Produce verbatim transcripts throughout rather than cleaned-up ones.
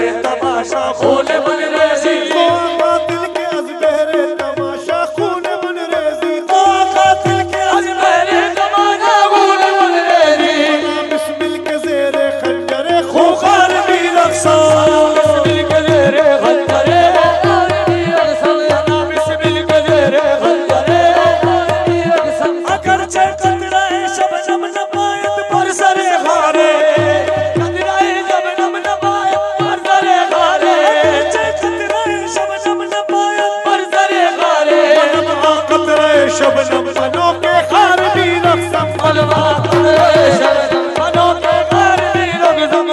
तमाशा खून मन रेजी कातिल के अजबेरे तमाशा खून मन रेजी कातिल के अजबेरे तमाशा खून मन रेजी बिस्मिल के ज़ेरे खंजरे खूखार भी रक्सा बिस्मिल के ज़ेरे खंजरे बिस्मिल के ज़ेरे खंजरे अगरचे कतराए शबनम नबायत पर सरे खारे कतराए शबनम नबायत पर सरे खारे कतराए शबनम नबायत पर सरे खारे कतराए शबनम बनों के खार भी रक्सम मनवा कतराए शबनम बनों के खार भी रक्सम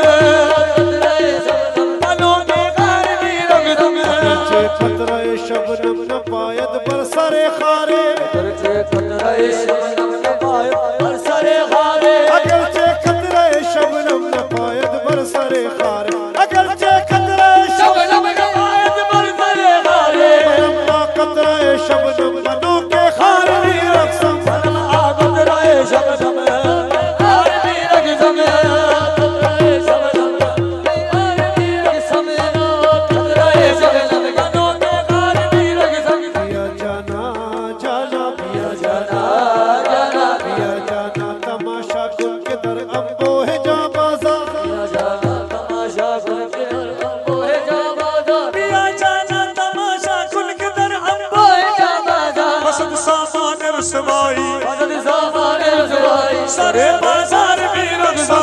बनों के खार भी रक्सम कतराए शबनम नबायत पर सरे खारे कतराए शबनम नबायत पर सरे खारे अगरचे खतराए शबनम नबायत पर सरे खारे अगरचे खतराए शबनम नबायत पर सरे खारे अम्मा कतराए शबनम बनों के खार भी रक्सम कतराए शबनम खार भी रक्सम कतराए शबनम खार भी रक्सम कतराए शबनम बनों के खार भी रक्सम पिया जाना जाना पिया जाना जाना पिया जाना तमाशा कुल के दर अम्बो है जा बाजा जाना तमाशा कुल के दर अम्बो है जा बाजा पिया जाना तमाशा कुल के दर अम्बो है जा बाजा मसद सामान रसवाई मदद सामान रसवाई सरे बाजार भी रक्सम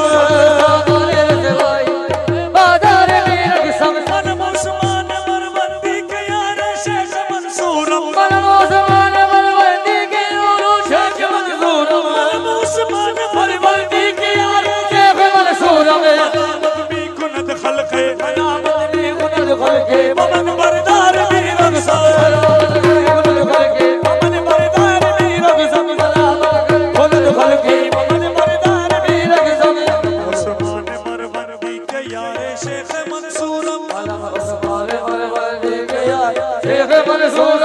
बाजार भी रक्सम मन मुसमान मरवंदी के यार शेख मंसूरम मन मुसमान मरवंदी के यार शेख मंसूरम मन मुसमान मरवंदी के यार शेख मंसूरम भी कुनत खलके नामत भी गुनद खलके ममन बरदार भी रक्सम गुनद खलके ममन बरदार भी रक्सम गुनद खलके ममन बरदार भी रक्सम उस्मान मरवंदी के यारे शेख मंसूरम उस्मान मरवंदी के यार शेख मंसूरम